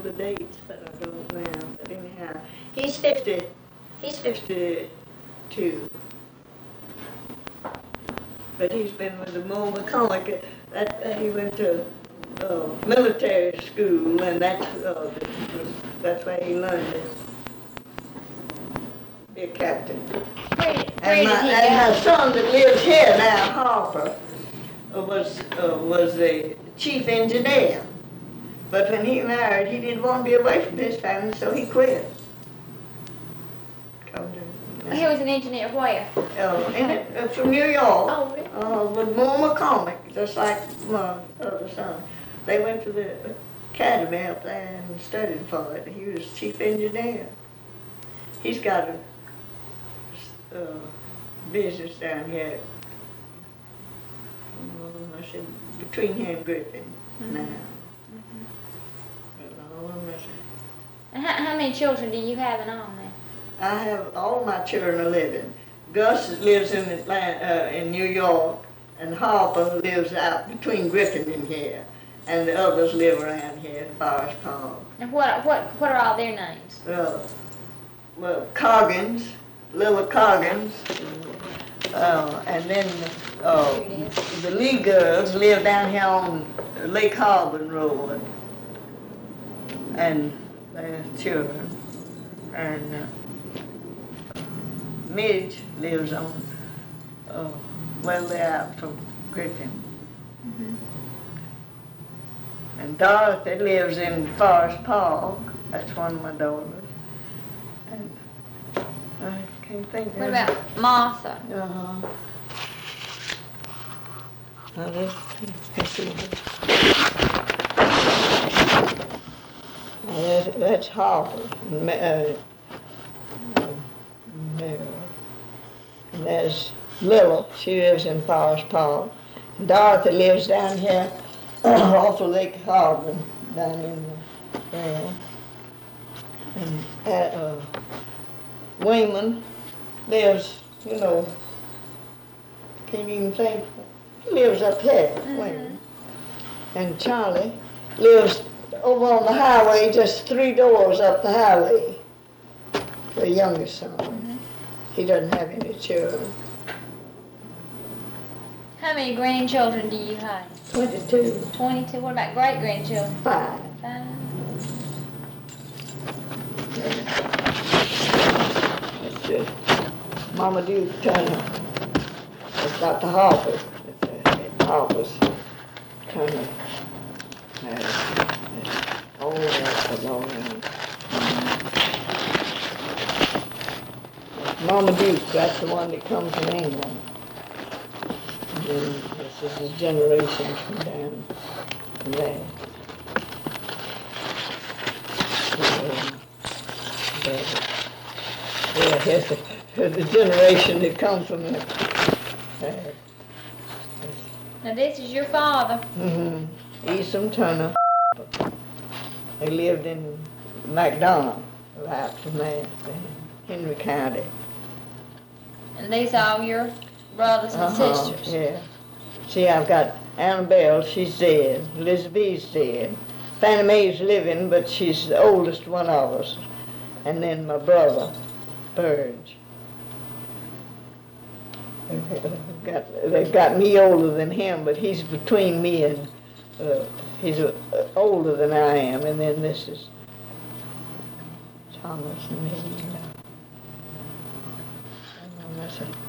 the dates, but I don't now. But anyhow, he's 50. He's 52. But he's been with the Moore McCormick. He went to military school, and that's where he learned to be a captain. Where did he And my son that lives here now, Harper, was the chief engineer. But when he married, he didn't want to be away from his family, so he quit. He was an engineer where? From New York. Oh, really? With Moore McCormick, just like my other son. They went to the academy up there and studied for it. He was chief engineer. He's got a business down here. I said between here and Griffin now. And how many children do you have in all now? I have all my children are living. Gus lives in Atlanta, in New York, and Harper lives out between Griffin and here, and the others live around here in Forest Park. And what are all their names? Well, Coggins, Lilla Coggins, and then the Lee girls live down here on Lake Harbor Road, and their children, and Midge lives on, they're out from Griffin. And Dorothy lives in Forest Park. That's one of my daughters. And I can't think of it. What about Martha? That's Harper. And there's Lilla, she lives in Forest Park. And Dorothy lives down here off of Lake Harbor, down in there. And Wayman lives, can't even think, he lives up here, Wayman. And Charlie lives over on the highway, just 3 doors up the highway, the youngest son. He doesn't have any children. How many grandchildren do you have? 22. 22. What about great-grandchildren? 5. 5. That's Mama Duke Turner. That's Dr. Harper. That's Harper's Turner. Oh, that's a long name. Mama Duke, that's the one that comes from England. And then this is a generation from down from there. The generation that comes from there. Now this is your father. Eastham Turner. They lived in McDonough, right from there, Henry County. And these are all your brothers and sisters. Yeah. See, I've got Annabelle, she's dead. Elizabeth's dead. Fannie Mae's living, but she's the oldest one of us. And then my brother, Burge. They've got me older than him, but he's between me and, he's older than I am. And then this is Thomas and me. That's it.